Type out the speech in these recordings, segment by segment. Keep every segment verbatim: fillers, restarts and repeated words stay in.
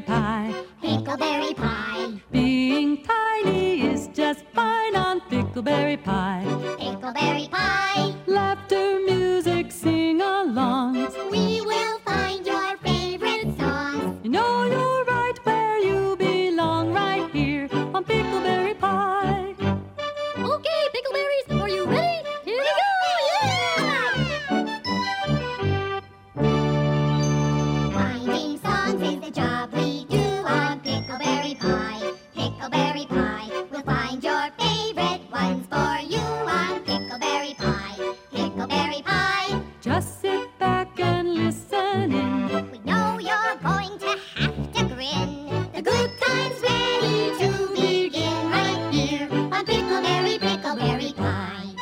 pickleberry pie. Pickleberry pie. Being tiny is just fine on pickleberry pie. Pickleberry pie. Laughter, music, sing-alongs. We will find your favorite songs. You know you're right where you belong, right here on pickleberry pie. Okay, pickleberries, are you ready? Here we go! Yeah! Finding songs is the job we do on pickleberry pie. Pickleberry pie, we'll find your favorite ones for you on pickleberry pie. Pickleberry pie. Just sit back and listen in. We know you're going to have to grin. The good time's ready to begin right here on Pickleberry, Pickleberry Pie.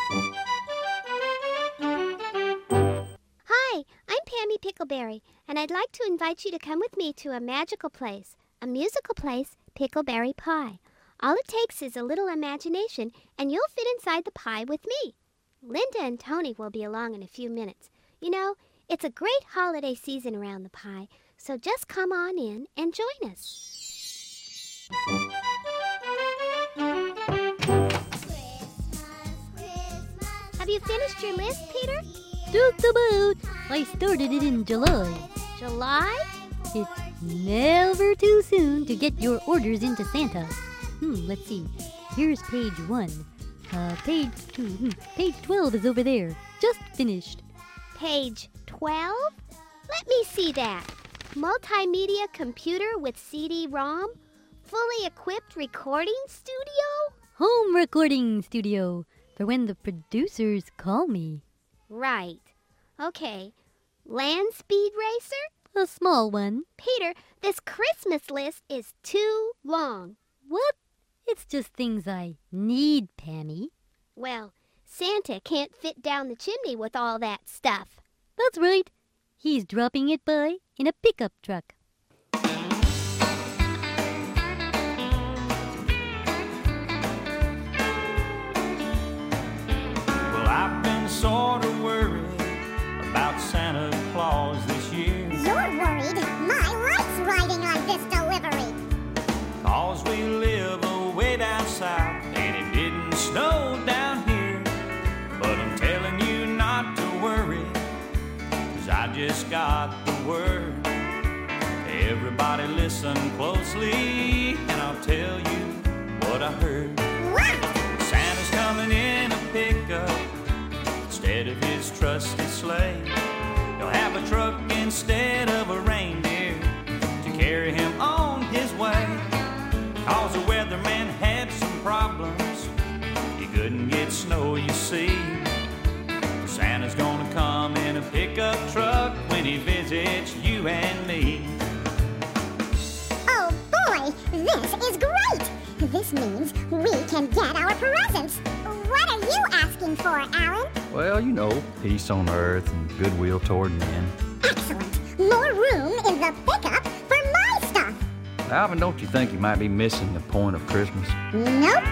Hi, I'm Pammy Pickleberry, and I'd like to invite you to come with me to a magical place, a musical place, Pickleberry Pie. All it takes is a little imagination, and you'll fit inside the pie with me. Linda and Tony will be along in a few minutes. You know, it's a great holiday season around the pie, so just come on in and join us. Have you finished your list, Peter? Just about. I started it in July. July? It's never too soon to get your orders into Santa. Hmm, let's see. Here's page one. Uh, page two. Hmm, page twelve is over there. Just finished. Page twelve? Let me see that. Multimedia computer with C D ROM? Fully equipped recording studio? Home recording studio for when the producers call me. Right. Okay. Land speed racer? A small one. Peter, this Christmas list is too long. What? It's just things I need, Pammy. Well, Santa can't fit down the chimney with all that stuff. That's right. He's dropping it by in a pickup truck. Well, I've been sort of worried about Santa Claus this year. You're worried my wife's riding on this delivery. Cause we live away down south and it didn't snow down here. But I'm telling you not to worry, cause I just got the word. Everybody listen closely and I'll tell you what I heard. What? Santa's coming in a pickup instead of his trusty sleigh. He'll have a truck instead of a reindeer to carry him on his way. Cause the weatherman had some problems, he couldn't get snow, you see. Santa's gonna come in a pickup truck when he visits you and me. Oh boy, this is great! This means we can get our presents. What are you asking for, Alan? Well, you know, peace on earth and goodwill toward men. Excellent! More room in the pickup for my stuff! Alvin, don't you think you might be missing the point of Christmas? Nope.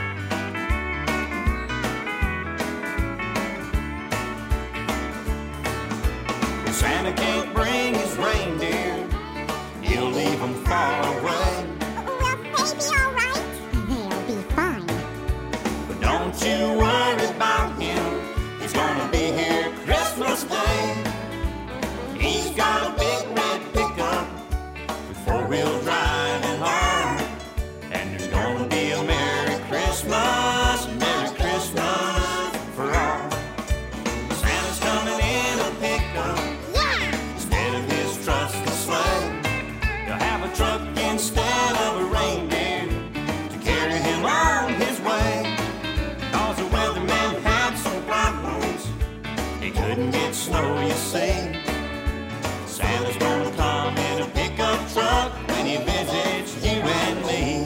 Santa can't bring his reindeer, he'll leave them far away. Will they be all right? They'll be fine. But don't you worry about him, he's gonna be here Christmas Day. He's got a big red pickup with four-wheel drive and hard. And there's gonna be a Merry Christmas, Merry Christmas for all. Santa's coming in a pickup instead of his trusty sleigh. He'll have a truck instead of a reindeer to carry him on his way. Cause the weatherman had some problems, he couldn't get snow, you see. Santa's gonna come in a pickup truck when he visits you and me.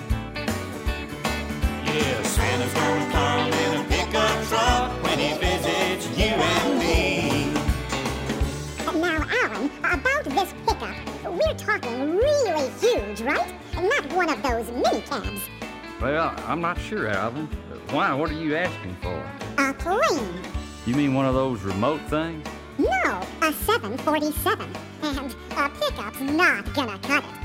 Yeah, Santa's gonna come in a pickup truck when he visits you and me. Now, Alan, about this pickup, we're talking really huge, right? Not one of those mini cabs. Well, I'm not sure, Alvin. Why? What are you asking for? A plane. You mean one of those remote things? No, a seven forty-seven. And a pickup's not gonna cut it.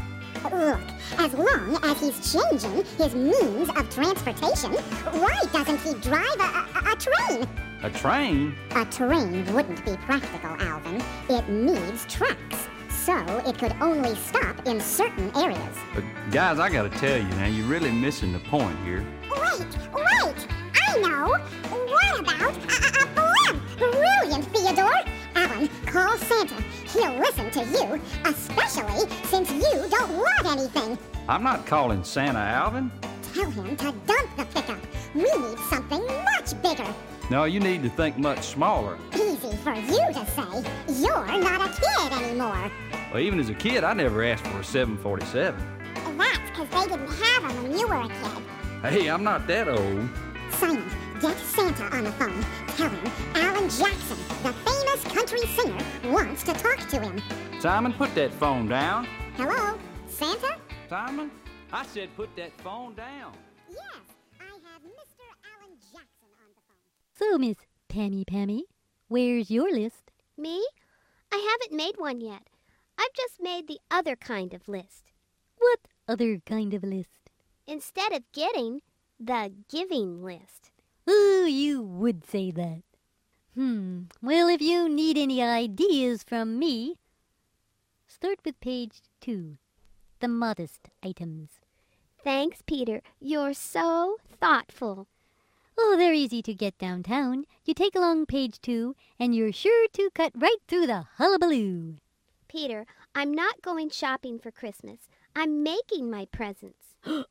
Look, as long as he's changing his means of transportation, why doesn't he drive a, a, a train? A train? A train wouldn't be practical, Alvin. It needs tracks, so it could only stop in certain areas. But guys, I gotta tell you now, you're really missing the point here. Wait, wait! I know! What about a, a, a blimp? Brilliant, Theodore! Alan, call Santa. He'll listen to you, especially since you don't want anything. I'm not calling Santa, Alvin. Tell him to dump the pickup. We need something much bigger. No, you need to think much smaller. Easy for you to say. You're not a kid anymore. Well, even as a kid, I never asked for a seven forty-seven. That's because they didn't have them when you were a kid. Hey, I'm not that old. Simon, get Santa on the phone. Tell him Alan Jackson, the famous country singer, wants to talk to him. Simon, put that phone down. Hello? Santa? Simon, I said put that phone down. Yes, I have Mister Alan Jackson on the phone. So, Miss Pammy Pammy, where's your list? Me? I haven't made one yet. I've just made the other kind of list. What other kind of list? Instead of getting, the giving list. Oh, you would say that. Hmm. Well, if you need any ideas from me, start with page two. The modest items. Thanks, Peter. You're so thoughtful. Oh, they're easy to get downtown. You take along page two, and you're sure to cut right through the hullabaloo. Peter, I'm not going shopping for Christmas. I'm making my presents.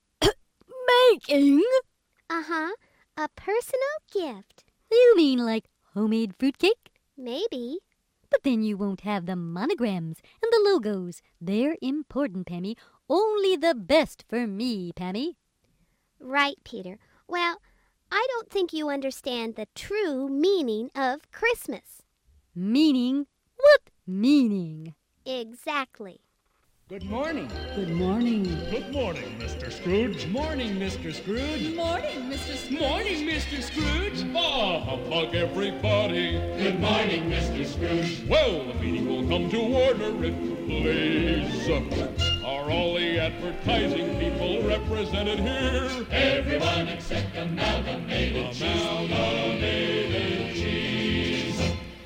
Making? Uh-huh. A personal gift. You mean like homemade fruitcake? Maybe. But then you won't have the monograms and the logos. They're important, Pammy. Only the best for me, Pammy. Right, Peter. Well, I don't think you understand the true meaning of Christmas. Meaning? What meaning? Exactly. Good morning. Good morning. Good morning, Mister Scrooge. Morning, Mister Scrooge. Morning, Mister Scrooge. Morning, Mister Scrooge. Ah, humbug everybody. Good morning, Mister Scrooge. Well, the meeting will come to order if you please. Are all the advertising people represented here? Everyone except Amalgamated Cheese. Amalgamated Cheese.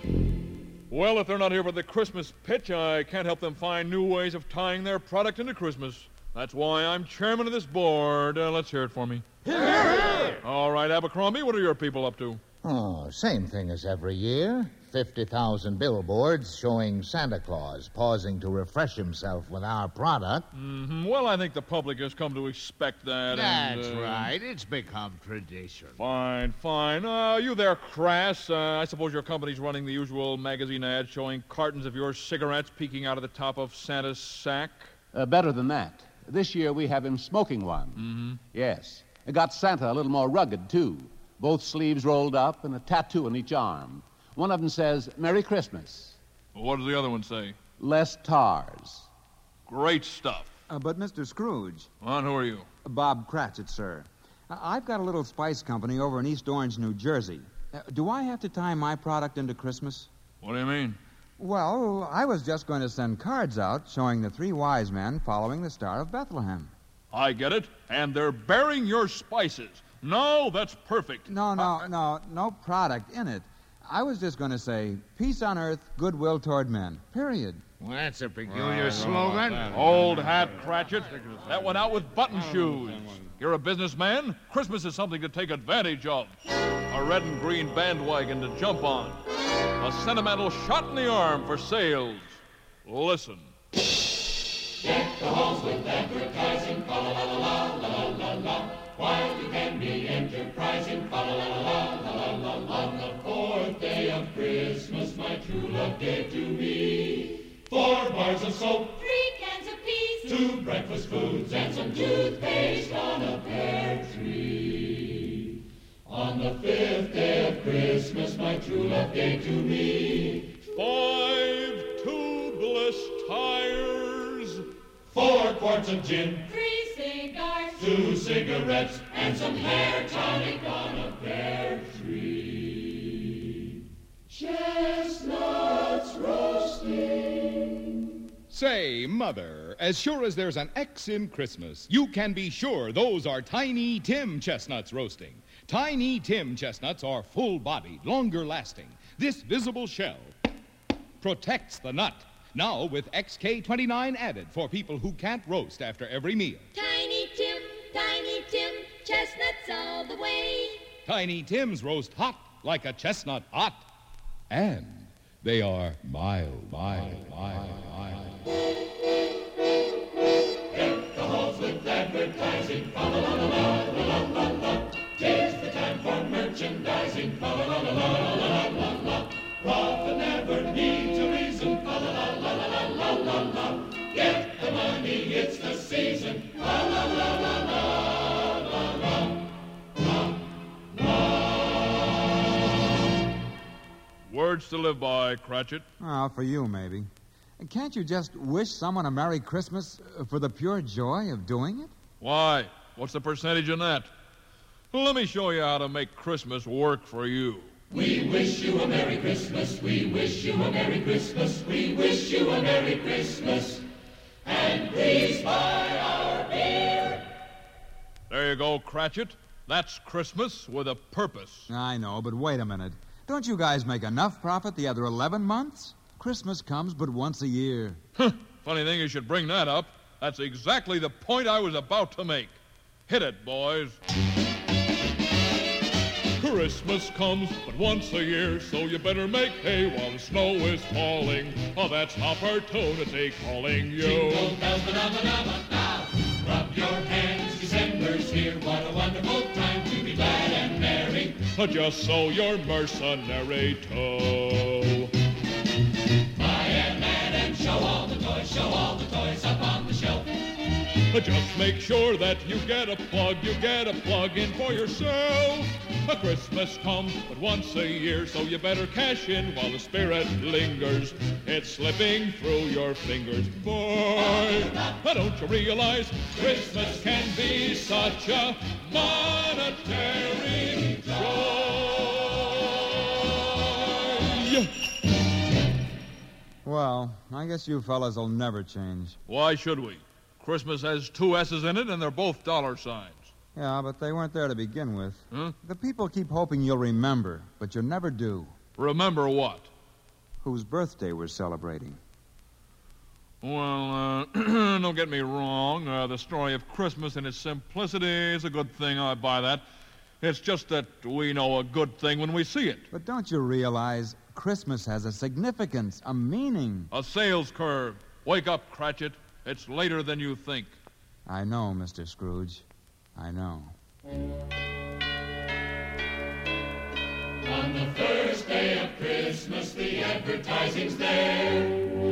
Well, if they're not here for the Christmas pitch, I can't help them find new ways of tying their product into Christmas. That's why I'm chairman of this board. Uh, let's hear it for me. Here! All right, Abercrombie, what are your people up to? Oh, same thing as every year. fifty thousand billboards showing Santa Claus pausing to refresh himself with our product. Mm-hmm. Well, I think the public has come to expect that. That's and, uh, right. It's become tradition. Fine, fine. Uh, you there, Crass. Uh, I suppose your company's running the usual magazine ad showing cartons of your cigarettes peeking out of the top of Santa's sack? Uh, better than that. This year we have him smoking one. Mm-hmm. Yes. It got Santa a little more rugged, too. Both sleeves rolled up and a tattoo on each arm. One of them says, Merry Christmas. Well, what does the other one say? Less tars. Great stuff. Uh, but, Mister Scrooge. Well, and who are you? Bob Cratchit, sir. Uh, I've got a little spice company over in East Orange, New Jersey. Uh, do I have to tie my product into Christmas? What do you mean? Well, I was just going to send cards out showing the three wise men following the Star of Bethlehem. I get it. And they're bearing your spices. No, that's perfect. No, no, uh, no, no product in it. I was just going to say, peace on earth, goodwill toward men, period. Well, that's a peculiar uh, slogan. Old hat, Cratchit. That went out with button shoes. You're a businessman. Christmas is something to take advantage of. A red and green bandwagon to jump on. A sentimental shot in the arm for sales. Listen. Deck the halls with advertising, fa la la la la la la. While you can be enterprising, fa la la la la la la. On the fourth day of Christmas, my true love gave to me four bars of soap, Three cans of peas, two breakfast foods, and some toothpaste on a pear tree. On the fifth day of Christmas, my true love gave to me Five tubeless tires, four quarts of gin, three cigars, two cigarettes, and some hair tonic on a pear tree. Chestnuts roasting. Say, Mother, as sure as there's an X in Christmas, you can be sure those are Tiny Tim chestnuts roasting. Tiny Tim chestnuts are full-bodied, longer-lasting. This visible shell protects the nut. Now with X K twenty-nine added for people who can't roast after every meal. Tiny Tim, Tiny Tim, chestnuts all the way. Tiny Tims roast hot like a chestnut hot. And they are mild, mild, mild, mild. Deck the halls with advertising, fa la la la la la la la. Tis the time for merchandising, fa la la la la la la la. Profit never needs a reason, fa la la la la la la la. Get the money, it's the season, fa la la la la la la. Words to live by, Cratchit. Oh, for you, maybe. Can't you just wish someone a Merry Christmas uh, for the pure joy of doing it? Why? What's the percentage in that? Well, let me show you how to make Christmas work for you. We wish you a Merry Christmas, we wish you a Merry Christmas, we wish you a Merry Christmas, and please buy our beer. There you go, Cratchit. That's Christmas with a purpose. I know, but wait a minute. Don't you guys make enough profit the other eleven months? Christmas comes but once a year. Funny thing you should bring that up. That's exactly the point I was about to make. Hit it, boys. Christmas comes but once a year, so you better make hay while the snow is falling. Oh, that's opportunity calling you. Jingle bells, ba-da-ba-da-ba, now. Rub your hands, December's here. What a wonderful time to be glad and merry. Just so you're mercenary too. Buy and add and show all the toys, show all the toys up on the shelf. Just make sure that you get a plug, you get a plug in for yourself. A Christmas comes but once a year, so you better cash in while the spirit lingers. It's slipping through your fingers, boy. Don't you realize Christmas can be such a monetary joy? Well, I guess you fellas will never change. Why should we? Christmas has two S's in it, and they're both dollar signs. Yeah, but they weren't there to begin with. Huh? The people keep hoping you'll remember, but you never do. Remember what? Whose birthday we're celebrating. Well, uh, don't get me wrong. Uh, the story of Christmas in its simplicity is a good thing. I buy that. It's just that we know a good thing when we see it. But don't you realize Christmas has a significance, a meaning? A sales curve. Wake up, Cratchit. It's later than you think. I know, Mister Scrooge. I know. On the first day of Christmas, the advertising's there.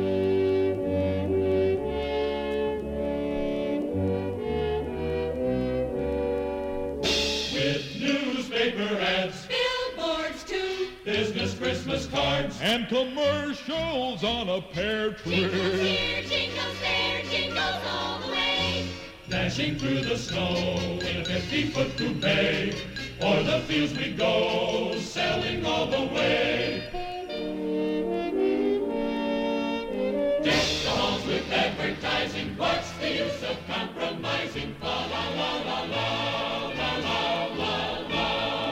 With newspaper ads, billboards too, business Christmas cards, and commercials on a pear tree. Jingles here, jingles there, jingles all the way. Dashing through the snow in a fifty-foot coupe, o'er the fields we go, selling all the way. Deck the halls with advertising, what's the use of compromising? La la la la la, la la la la.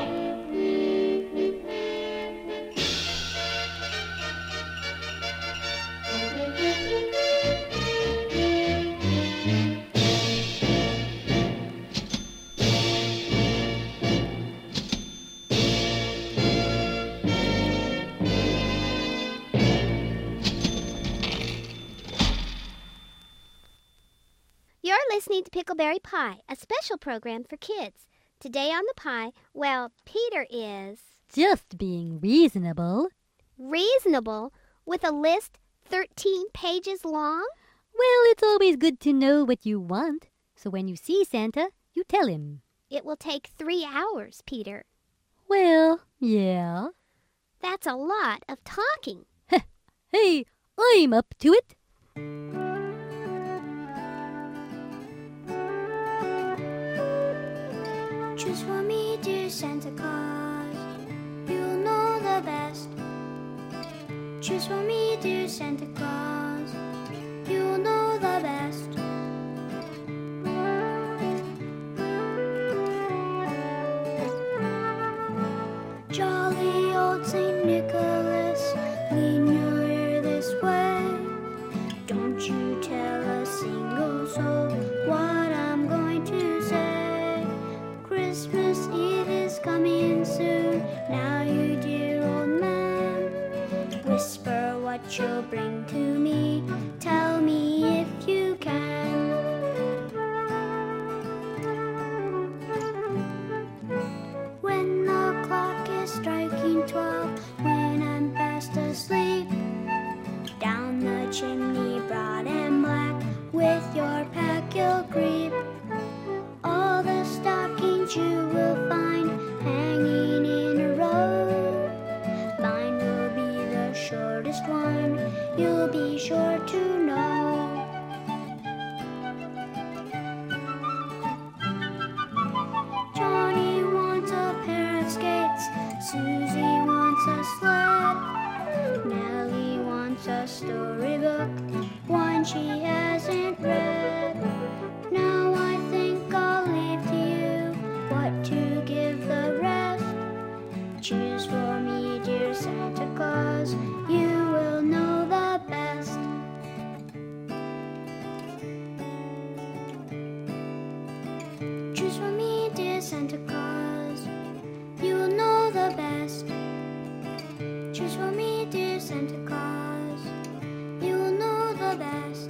You're listening to Pickleberry Pie, a special program for kids. Today on the pie, well, Peter is... Just being reasonable. Reasonable? With a list thirteen pages long? Well, it's always good to know what you want. So when you see Santa, you tell him. It will take three hours, Peter. Well, yeah. That's a lot of talking. Hey, I'm up to it. Choose for me, dear Santa Claus, you'll know the best. Choose for me, dear Santa Claus, you'll know the best. chestnuts you will find hanging in a row. Mine will be the shortest one, you'll be sure to know. Johnny wants a pair of skates, Susie wants a sled, Nellie wants a storybook, one she hasn't read. Now I think I'll leave to you what to give the rest. Choose for me, dear Santa Claus, you will know the best. Choose for me, dear Santa Claus, you will know the best. Choose for me, dear Santa Claus, you will know the best.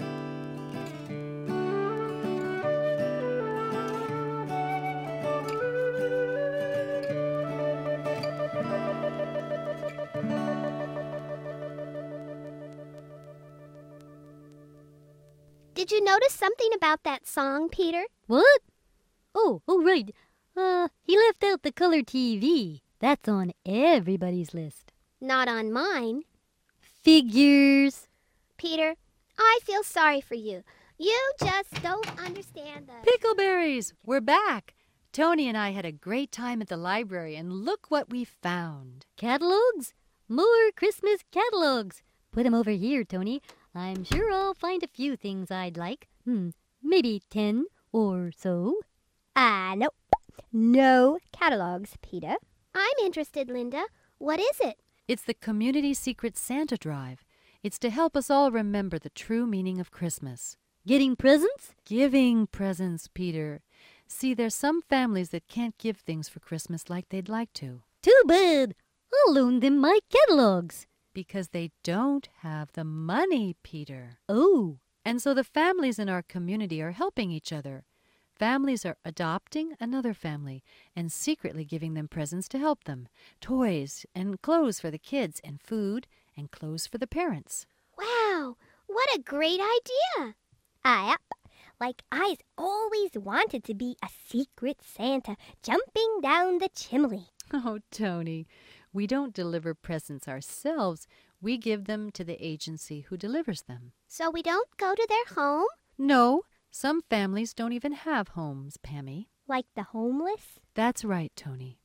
Did you notice something about that song, Peter? What? Oh, oh, right. Uh, he left out the color T V. That's on everybody's list. Not on mine. Figures. Peter, I feel sorry for you. You just don't understand the... Pickleberries, we're back. Tony and I had a great time at the library, and look what we found. Catalogs? More Christmas catalogs. Put them over here, Tony. I'm sure I'll find a few things I'd like. Hmm, maybe ten or so. Ah, uh, nope. No catalogs, Peter. I'm interested, Linda. What is it? It's the Community Secret Santa Drive. It's to help us all remember the true meaning of Christmas. Getting presents? Giving presents, Peter. See, there's some families that can't give things for Christmas like they'd like to. Too bad. I'll loan them my catalogs. Because they don't have the money, Peter. Oh. And so the families in our community are helping each other. Families are adopting another family and secretly giving them presents to help them. Toys and clothes for the kids and food and clothes for the parents. Wow, what a great idea. Ah, yep. Like I's always wanted to be a secret Santa jumping down the chimney. Oh, Tony, we don't deliver presents ourselves. We give them to the agency who delivers them. So we don't go to their home? No. Some families don't even have homes, Pammy. Like the homeless? That's right, Tony.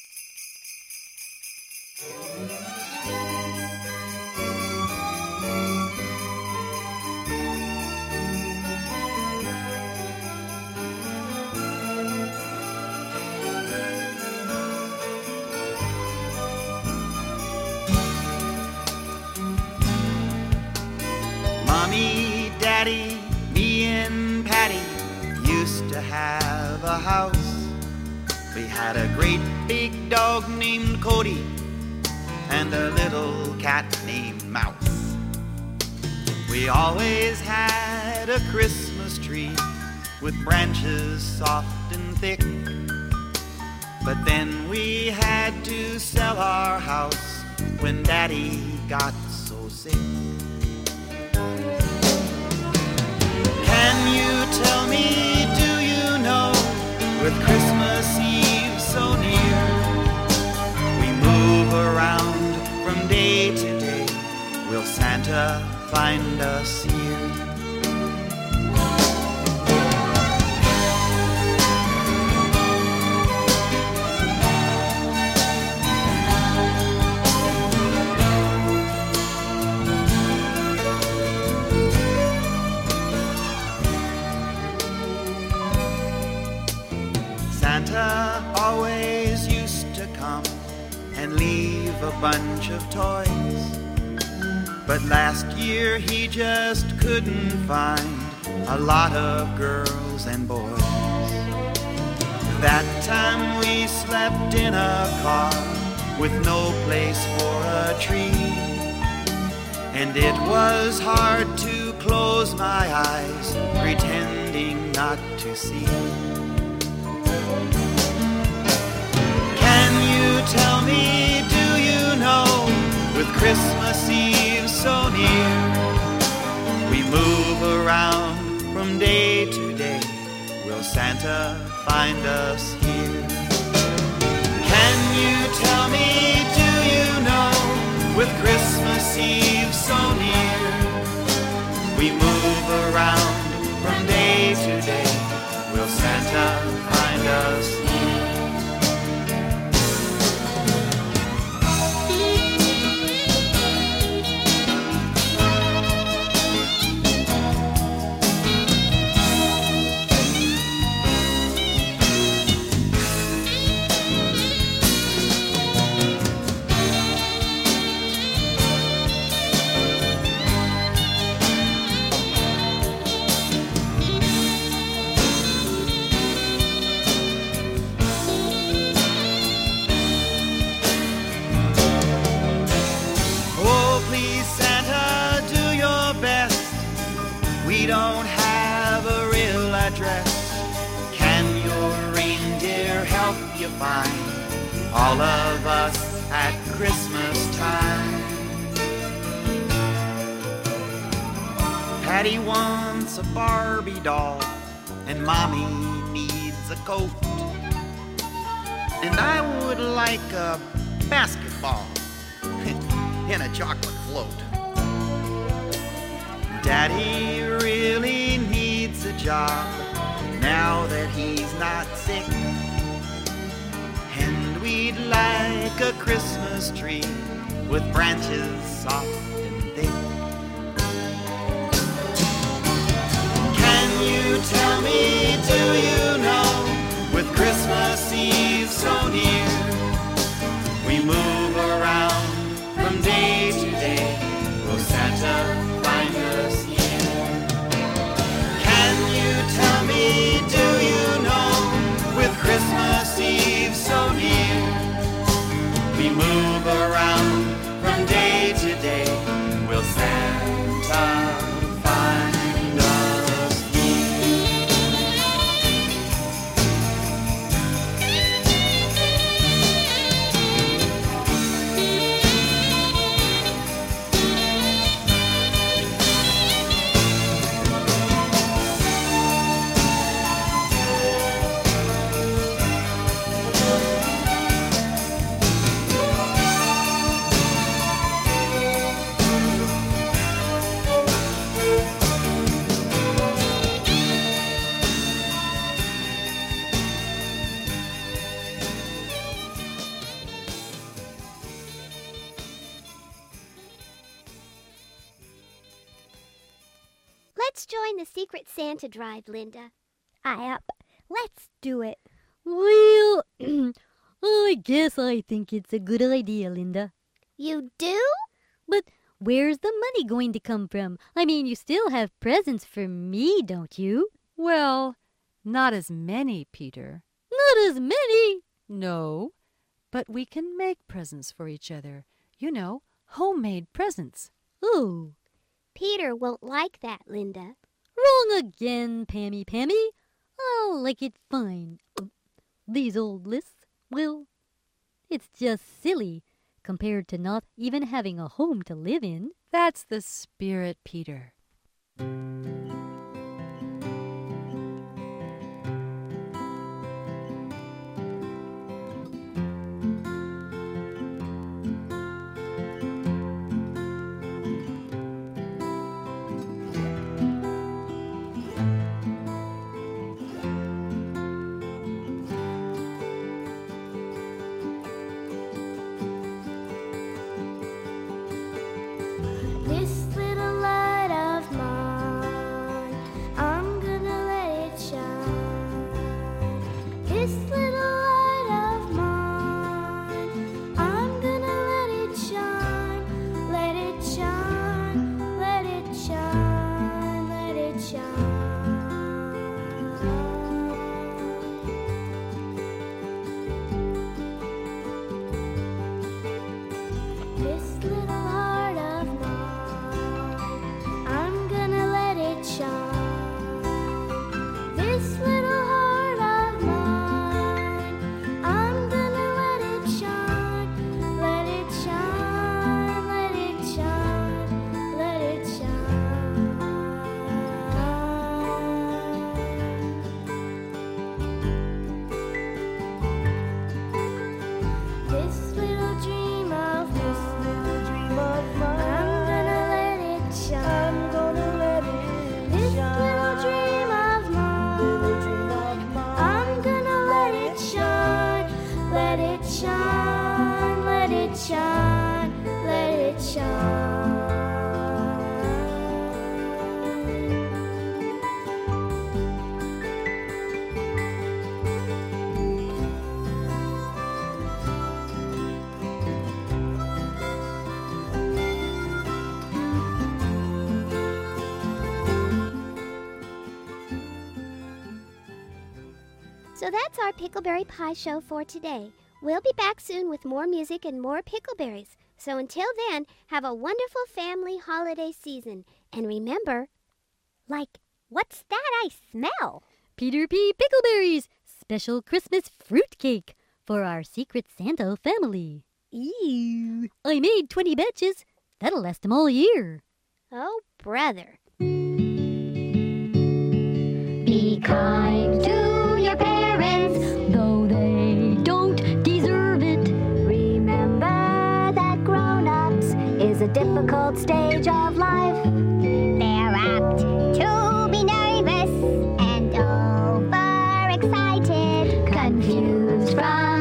Mommy, Daddy, me and Patty used to have a house. We had a great big dog named Cody and a little cat named Mouse. We always had a Christmas tree with branches soft and thick. But then we had to sell our house when Daddy got so sick. Can you tell me, do you know, with Christmas Eve so near, we move around from day to day, will Santa find us here? Santa always used to come and leave a bunch of toys, but last year he just couldn't find a lot of girls and boys. That time we slept in a car with no place for a tree, and it was hard to close my eyes, pretending not to see. Tell me, do you know, with Christmas Eve so near, we move around from day to day, will Santa find us here? Can you tell me, do you know, with Christmas Eve so near, we move around from day to day, will Santa find us here? Don't have a real address. Can your reindeer help you find all of us at Christmas time? Patty wants a Barbie doll, and Mommy needs a coat, and I would like a basketball in a chocolate float. Daddy really needs a job now that he's not sick, and we'd like a Christmas tree with branches soft and thick. Can you tell me, do you know, with Christmas Eve so near, we move around from day to day, will Santa find us here? Can you tell me, do you know, with Christmas Eve so near, we move around from day to day, will Santa find us here? Let's join the Secret Santa drive, Linda. I up. Let's do it. Well, I guess I think it's a good idea, Linda. You do? But where's the money going to come from? I mean, you still have presents for me, don't you? Well, not as many, Peter. Not as many? No, but we can make presents for each other. You know, homemade presents. Oh. Peter won't like that, Linda. Wrong again, Pammy Pammy. I'll like it fine. These old lists, well, it's just silly compared to not even having a home to live in. That's the spirit, Peter. This little light of mine. This little heart of mine, So that's our Pickleberry Pie show for today. We'll be back soon with more music and more pickleberries. So until then, have a wonderful family holiday season. And remember, Like, what's that I smell? Peter P. Pickleberries, special Christmas fruitcake for our Secret Santa family. Ew. I made twenty batches. That'll last them all year. Oh, brother. Be kind to your parents, though they don't deserve it. Remember that grown-ups is a difficult stage of life. They're apt to be nervous and overexcited, confused from